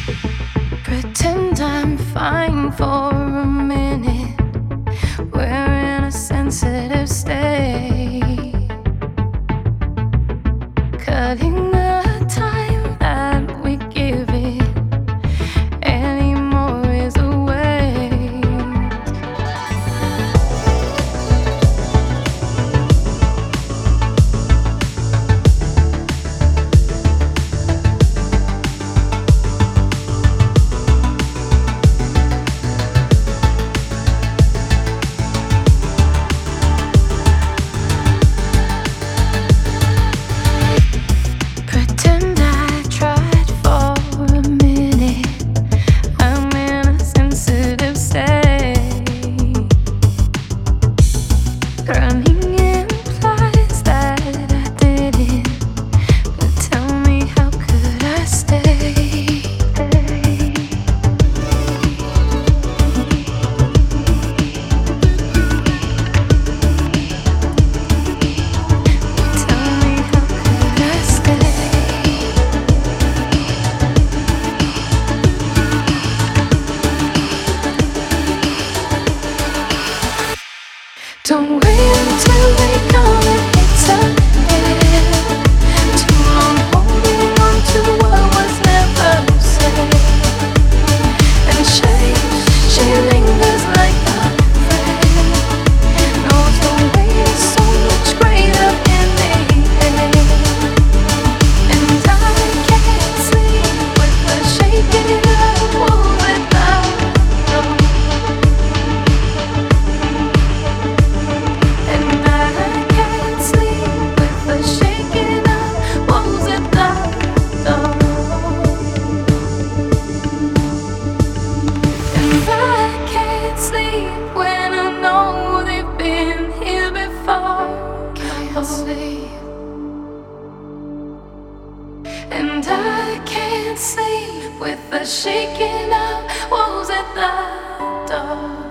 Pretend I'm fine for a minute. We're in a sensitive state. Cutting the time that we give it anymore is a waste. Pretend I tried for a minute. I'm in a sensitive state. Running implies that I didn't. But tell me, how could I stay? Tell me, how could I stay? Don't wait until they come and it's a hit. Too long holding on to what was never said. And she lingers like a thread. No, the way is so much greater in the air. And I can't sleep with the shaking of walls without no. And I can't sleep with the shaking of walls at the door. And I can't sleep when I know they've been here before. Can't sleep. And I can't sleep with the shaking of walls at the door.